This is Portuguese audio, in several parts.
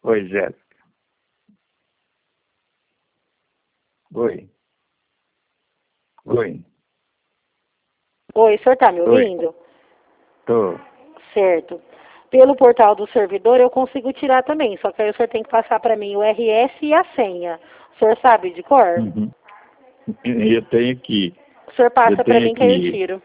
Oi, Jéssica. Oi. Oi. Oi, o senhor tá me Oi. ouvindo? Tô. Certo. Pelo portal do servidor eu consigo tirar também, só que aí o senhor tem que passar para mim o RS e a senha. O senhor sabe de cor? Uhum. Eu tenho aqui. O senhor passa Eu para tenho mim que aí eu aqui. tiro.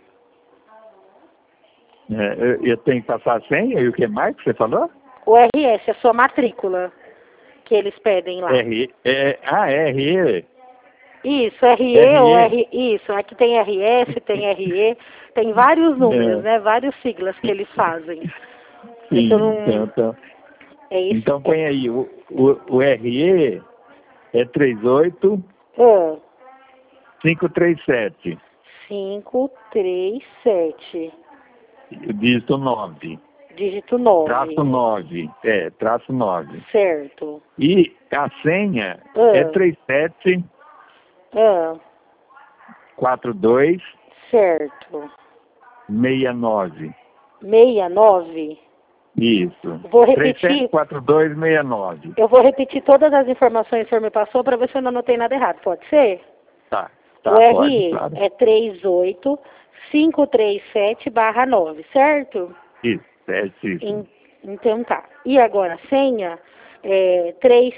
Eu tenho que passar a senha e o que mais que você falou? O RS, a sua matrícula que eles pedem lá. RE. Isso, RE ou RE. R... Isso, aqui tem RS, tem RE, tem vários números, É, né? Vários siglas que eles fazem. É que eu sim, não... É isso. então põe aí, o RE é 38537, 537, dígito 9, dígito traço 9. 9, traço 9. Certo. E a senha é Ah, 374269. ah, certo. 69. Isso. Vou repetir. 374269. Eu vou repetir todas as informações que o senhor me passou para ver se eu não anotei nada errado. Pode ser? Tá, O pode, RE claro. é 38537/9, certo? Isso, certíssimo. Então tá. E agora a senha é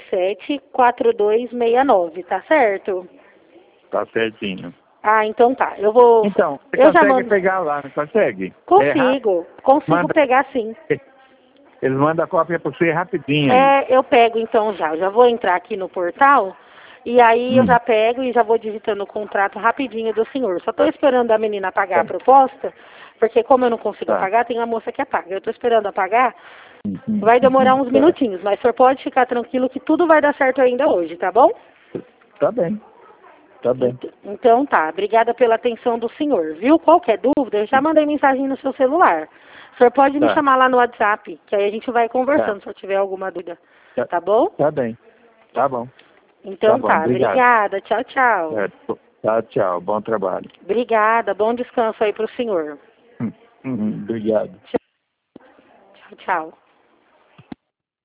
374269, tá certo? Tá certinho. Ah, então tá. Eu vou. Então, você Eu já consegue mando. pegar lá, não consegue? É rápido. Consigo Manda, pegar sim. eles mandam a cópia para você rapidinho aí. É, eu pego então já. Eu já vou entrar aqui no portal e aí eu Hum, já pego e já vou digitando o contrato rapidinho do senhor. Só estou esperando a menina pagar a tá, proposta, porque como eu não consigo tá. pagar, tem uma moça que apaga. Eu estou esperando a pagar. Vai demorar uns Tá. minutinhos, mas o senhor pode ficar tranquilo que tudo vai dar certo ainda hoje, tá bom? Tá bem, tá bem. Então tá, obrigada pela atenção do senhor, viu? Qualquer dúvida, eu já mandei mensagem no seu celular. O senhor pode me Tá, chamar lá no WhatsApp, que aí a gente vai tá, conversando se eu tiver alguma dúvida, tá, tá bom? tá bem. Tá bom, tá Então bom, tá, obrigado. obrigada, tchau, tchau. Tá, tchau, bom trabalho. Obrigada, bom descanso aí pro senhor. Obrigado. Tchau, tchau.